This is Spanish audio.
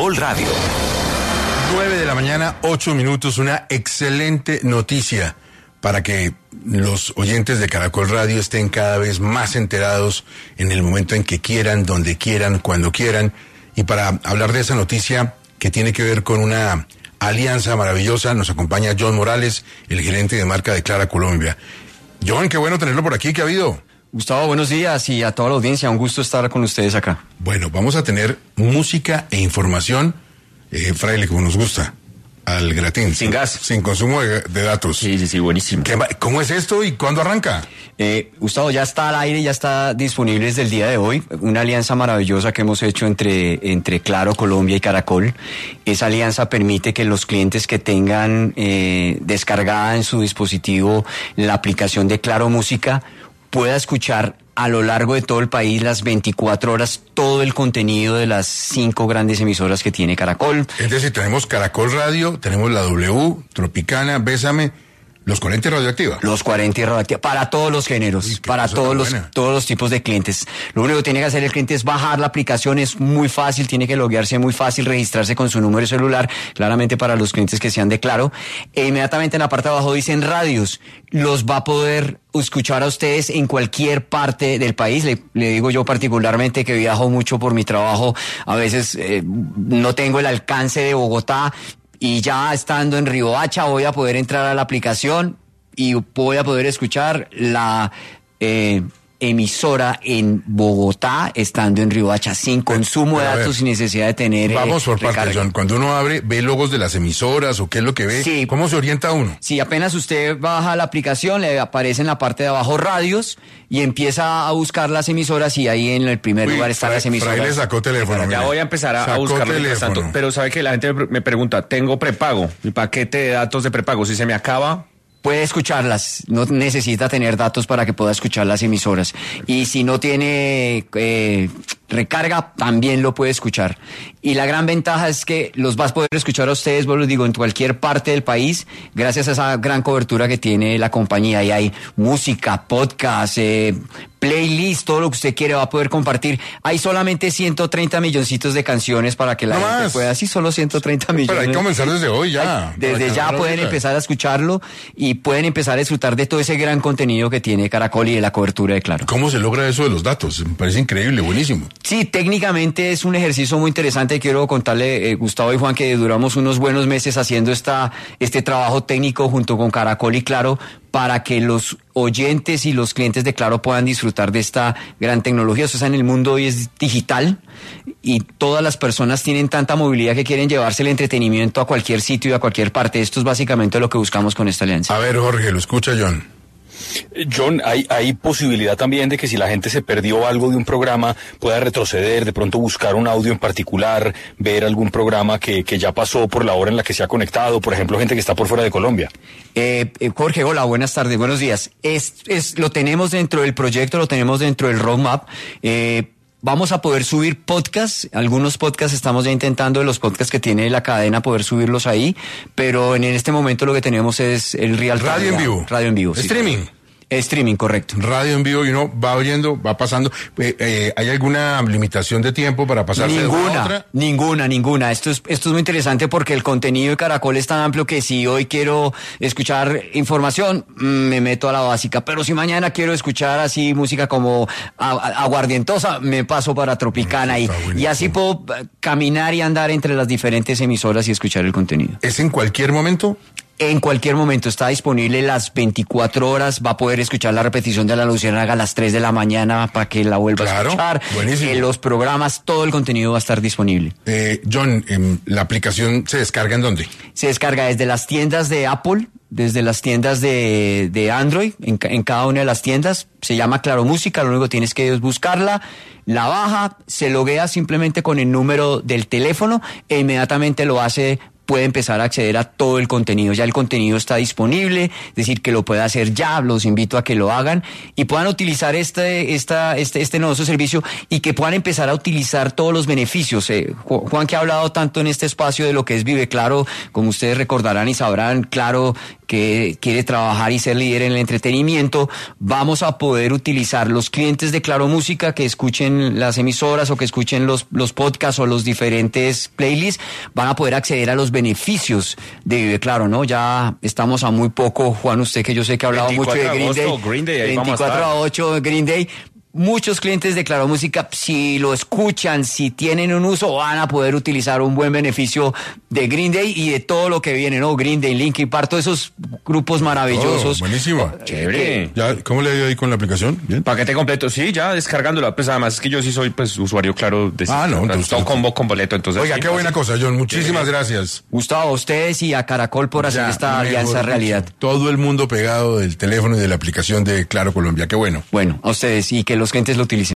Caracol Radio. 9 de la mañana, 8 minutos, una excelente noticia para que los oyentes de Caracol Radio estén cada vez más enterados en el momento en que quieran, donde quieran, cuando quieran. Y para hablar de esa noticia que tiene que ver con una alianza maravillosa, nos acompaña John Morales, el gerente de marca de Clara Colombia. John, qué bueno tenerlo por aquí, ¿qué ha habido? Gustavo, buenos días y a toda la audiencia, un gusto estar con ustedes acá. Bueno, vamos a tener música e información, fraile, como nos gusta, al gratín. Sin gas. Sin consumo de datos. Sí, buenísimo. ¿Cómo es esto y cuándo arranca? Gustavo, ya está al aire, ya está disponible desde el día de hoy, una alianza maravillosa que hemos hecho entre Claro, Colombia y Caracol. Esa alianza permite que los clientes que tengan descargada en su dispositivo la aplicación de Claro Música pueda escuchar a lo largo de todo el país, las 24 horas, todo el contenido de las 5 grandes emisoras que tiene Caracol. Es decir, tenemos Caracol Radio, tenemos la W, Tropicana, Bésame, los 40 y Radioactiva. Los 40 y Radioactiva, para todos los géneros, Uy, para todos los tipos de clientes. Lo único que tiene que hacer el cliente es bajar la aplicación, es muy fácil, tiene que loguearse muy fácil, registrarse con su número de celular, claramente para los clientes que sean de Claro. E inmediatamente en la parte de abajo dicen radios, los va a poder escuchar a ustedes en cualquier parte del país. Le digo yo particularmente que viajo mucho por mi trabajo, a veces no tengo el alcance de Bogotá, y ya estando en Riohacha voy a poder entrar a la aplicación y voy a poder escuchar la emisora en Bogotá estando en Riohacha sin consumo de datos, sin necesidad de tener vamos por recarga. partes, John. Cuando uno abre, ve logos de las emisoras o qué es lo que ve. Sí. ¿Cómo se orienta uno? Sí, apenas usted baja la aplicación, le aparece en la parte de abajo radios y empieza a buscar las emisoras y ahí en el primer lugar están las emisoras. Fraile sacó teléfono. Ya mire. voy a empezar a Sacó buscarlo teléfono. mientras tanto. Pero sabe que la gente me pregunta, tengo prepago, mi paquete de datos de prepago, si se me acaba... Puede escucharlas, no necesita tener datos para que pueda escuchar las emisoras. Y si no tiene recarga, también lo puede escuchar. Y la gran ventaja es que los vas a poder escuchar a ustedes, bueno, les digo, en cualquier parte del país, gracias a esa gran cobertura que tiene la compañía. Y hay música, podcast, playlist, todo lo que usted quiere va a poder compartir. Hay solamente 130 milloncitos de canciones para que la gente pueda, sí, solo 130 millones. Pero hay que comenzar desde hoy ya. Desde ya pueden empezar a escucharlo y pueden empezar a disfrutar de todo ese gran contenido que tiene Caracol y de la cobertura de Claro. ¿Cómo se logra eso de los datos? Me parece increíble, buenísimo. Sí, técnicamente es un ejercicio muy interesante. Quiero contarle, Gustavo y Juan, que duramos unos buenos meses haciendo este trabajo técnico junto con Caracol y Claro para que los oyentes y los clientes de Claro puedan disfrutar de esta gran tecnología. O sea, en el mundo hoy es digital y todas las personas tienen tanta movilidad que quieren llevarse el entretenimiento a cualquier sitio y a cualquier parte. Esto es básicamente lo que buscamos con esta alianza. A ver, Jorge, lo escucha John. John, hay posibilidad también de que si la gente se perdió algo de un programa pueda retroceder, de pronto buscar un audio en particular, ver algún programa que ya pasó por la hora en la que se ha conectado, por ejemplo, gente que está por fuera de Colombia. Jorge, hola, buenas tardes, buenos días. Lo tenemos dentro del proyecto, lo tenemos dentro del roadmap. Vamos a poder subir podcasts, algunos podcasts estamos ya intentando de los podcasts que tiene la cadena poder subirlos ahí, pero en este momento lo que tenemos es el real time. Radio en vivo. Radio en vivo. Streaming. Sí. Streaming, correcto. Radio en vivo y uno va oyendo, va pasando. ¿Hay alguna limitación de tiempo para pasarse de una a otra? Ninguna. Esto es muy interesante porque el contenido de Caracol es tan amplio que si hoy quiero escuchar información, me meto a la básica. Pero si mañana quiero escuchar así música como aguardientosa, me paso para Tropicana y así puedo caminar y andar entre las diferentes emisoras y escuchar el contenido. ¿Es en cualquier momento? En cualquier momento está disponible las 24 horas, va a poder escuchar la repetición de La Luciérnaga a las 3 de la mañana para que la vuelva a escuchar. Buenísimo. Los programas, todo el contenido va a estar disponible. John, ¿la aplicación se descarga en dónde? Se descarga desde las tiendas de Apple, desde las tiendas de Android, en cada una de las tiendas. Se llama Claro Música, lo único que tienes que es buscarla, la baja, se loguea simplemente con el número del teléfono e inmediatamente lo hace. Puede empezar a acceder a todo el contenido. Ya el contenido está disponible, es decir, que lo puede hacer ya. Los invito a que lo hagan y puedan utilizar este novedoso servicio y que puedan empezar a utilizar todos los beneficios. Juan, que ha hablado tanto en este espacio de lo que es Vive Claro, como ustedes recordarán y sabrán, Claro que quiere trabajar y ser líder en el entretenimiento, vamos a poder utilizar los clientes de Claro Música que escuchen las emisoras o que escuchen los podcasts o los diferentes playlists, van a poder acceder a los beneficios de Vive Claro, ¿no? Ya estamos a muy poco, Juan, usted que yo sé que ha hablado mucho de Green Day, ahí 24 a 8 Green Day. Muchos clientes de Claro Música, si lo escuchan, si tienen un uso, van a poder utilizar un buen beneficio de Green Day y de todo lo que viene, ¿no? Green Day, Linkin Park, todos esos grupos maravillosos. Buenísimo. Chévere. Ya, ¿cómo le ha ido ahí con la aplicación? ¿Bien? Paquete completo, sí, ya descargándola. Pues además es que yo sí soy pues usuario Claro de No, entonces todo combo con boleto, entonces. Oiga, sí, qué buena cosa, John. Muchísimas gracias. Gustavo, a ustedes y a Caracol por hacer Ya, esta mejor alianza dicho, realidad. todo el mundo pegado del teléfono y de la aplicación de Claro Colombia. Qué bueno. Bueno, a ustedes y que los clientes lo utilicen.